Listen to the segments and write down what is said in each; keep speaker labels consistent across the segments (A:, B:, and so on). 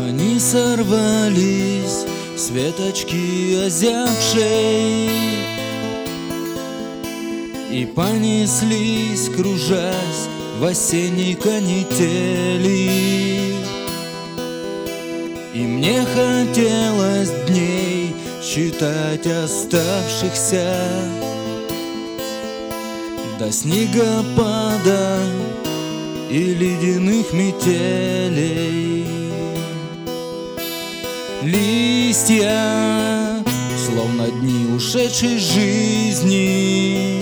A: Они сорвались с веточки озябшей и понеслись, кружась в осенней канители. И мне хотелось дней считать оставшихся до снегопада и ледяных метелей. Листья, словно дни ушедшей жизни,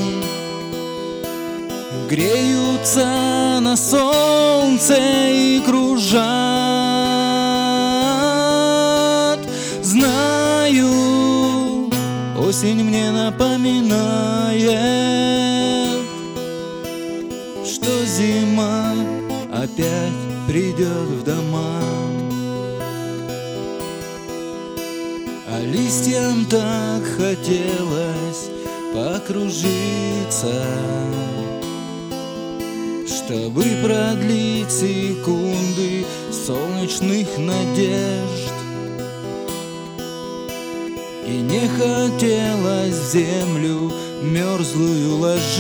A: греются на солнце и кружат. Знаю, осень мне напоминает, что зима опять придет в дома. А листьям так хотелось покружиться, чтобы продлить секунды солнечных надежд. И не хотелось в землю мерзлую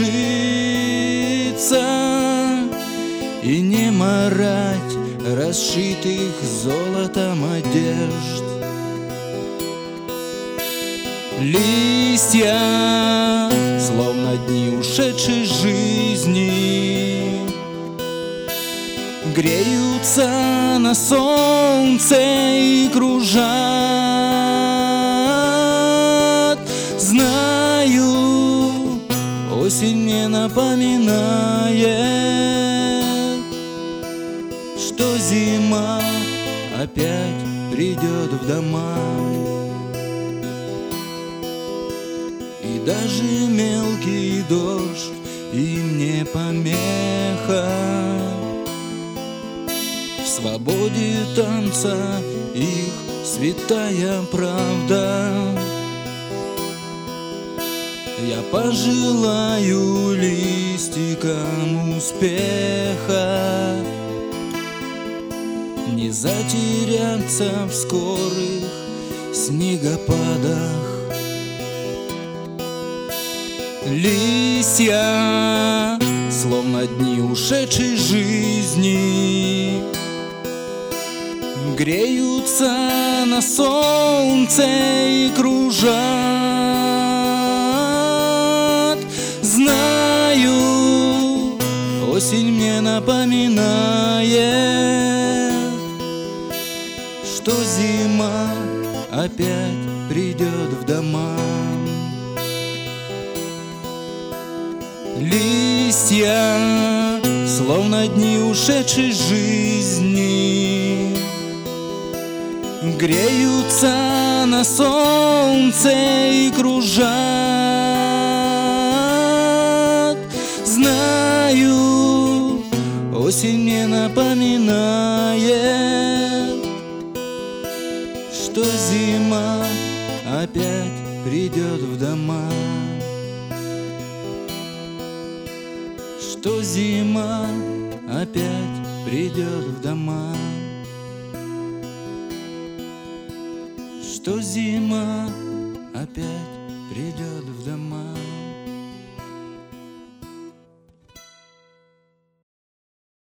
A: ложиться и не марать расшитых золотом одежд. Листья, словно дни ушедшей жизни, греются на солнце и кружат. Знаю, осень мне напоминает, что зима опять придет в дома. И даже мелкий дождь им не помеха в свободе танца их святая правда. Я пожелаю листикам успеха не затеряться в скорых снегопадах. Листья, словно дни ушедшей жизни, греются на солнце и кружат. Знаю, осень мне напоминает, что зима опять придет в дома. Листья, словно дни ушедшей жизни, греются на солнце и кружат. Знаю, осень мне напоминает, что зима опять придет в дома. Что зима опять придет в дома. Что зима опять придет в дома.